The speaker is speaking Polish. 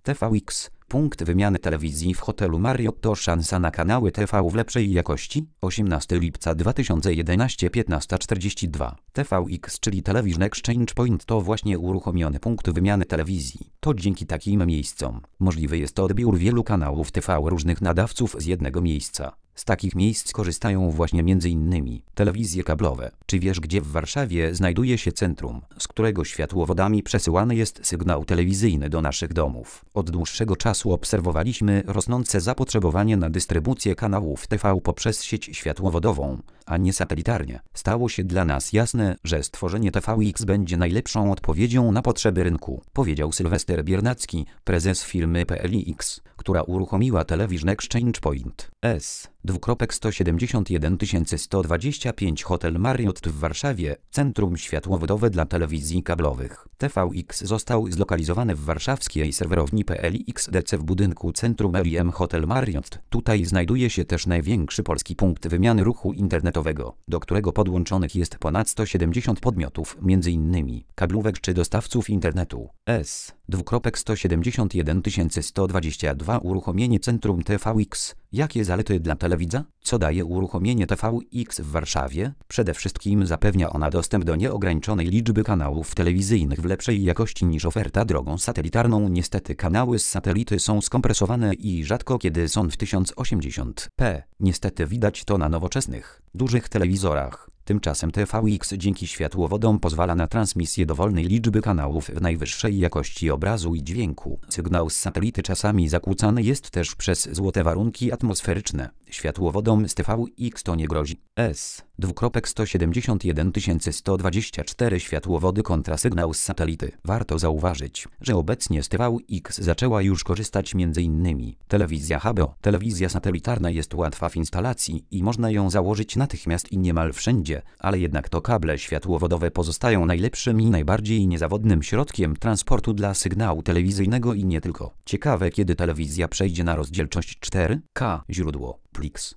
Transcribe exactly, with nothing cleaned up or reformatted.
T V X. Punkt wymiany telewizji w hotelu Marriott to szansa na kanały T V w lepszej jakości? osiemnastego lipca dwa tysiące jedenastego, piętnaście czterdzieści dwa. T V X, czyli Television Exchange Point, to właśnie uruchomiony punkt wymiany telewizji. To dzięki takim miejscom możliwy jest odbiór wielu kanałów T V różnych nadawców z jednego miejsca. Z takich miejsc korzystają właśnie między innymi telewizje kablowe. Czy wiesz, gdzie w Warszawie znajduje się centrum, z którego światłowodami przesyłany jest sygnał telewizyjny do naszych domów? Od dłuższego czasu obserwowaliśmy rosnące zapotrzebowanie na dystrybucję kanałów T V poprzez sieć światłowodową, a nie satelitarnie. Stało się dla nas jasne, że stworzenie T V X będzie najlepszą odpowiedzią na potrzeby rynku, powiedział Sylwester Biernacki, prezes firmy P L X, która uruchomiła Television Exchange Point. S. sto siedemdziesiąt jeden tysięcy sto dwadzieścia pięć Hotel Marriott w Warszawie, centrum światłowodowe dla telewizji kablowych. T V X został zlokalizowany w warszawskiej serwerowni P L X D C w budynku Centrum L I M Hotel Marriott. Tutaj znajduje się też największy polski punkt wymiany ruchu internetowego, do którego podłączonych jest ponad sto siedemdziesiąt podmiotów, między innymi kablówek czy dostawców internetu. S. sto siedemdziesiąt jeden tysięcy sto dwadzieścia dwa Uruchomienie centrum T V X. Jakie zalety dla telewidza? Co daje uruchomienie T V X w Warszawie? Przede wszystkim zapewnia ona dostęp do nieograniczonej liczby kanałów telewizyjnych w lepszej jakości niż oferta drogą satelitarną. Niestety kanały z satelity są skompresowane i rzadko kiedy są w tysiąc osiemdziesiąt p. Niestety widać to na nowoczesnych, dużych telewizorach. Tymczasem T V X dzięki światłowodom pozwala na transmisję dowolnej liczby kanałów w najwyższej jakości obrazu i dźwięku. Sygnał z satelity czasami zakłócany jest też przez złote warunki atmosferyczne. Światłowodom z T V X to nie grozi. S. sto siedemdziesiąt jeden tysięcy sto dwadzieścia cztery Światłowody kontra sygnał z satelity. Warto zauważyć, że obecnie z T V X zaczęła już korzystać między innymi telewizja H B O. Telewizja satelitarna jest łatwa w instalacji i można ją założyć natychmiast i niemal wszędzie, ale jednak to kable światłowodowe pozostają najlepszym i najbardziej niezawodnym środkiem transportu dla sygnału telewizyjnego i nie tylko. Ciekawe, kiedy telewizja przejdzie na rozdzielczość cztery K. Źródło: Plix.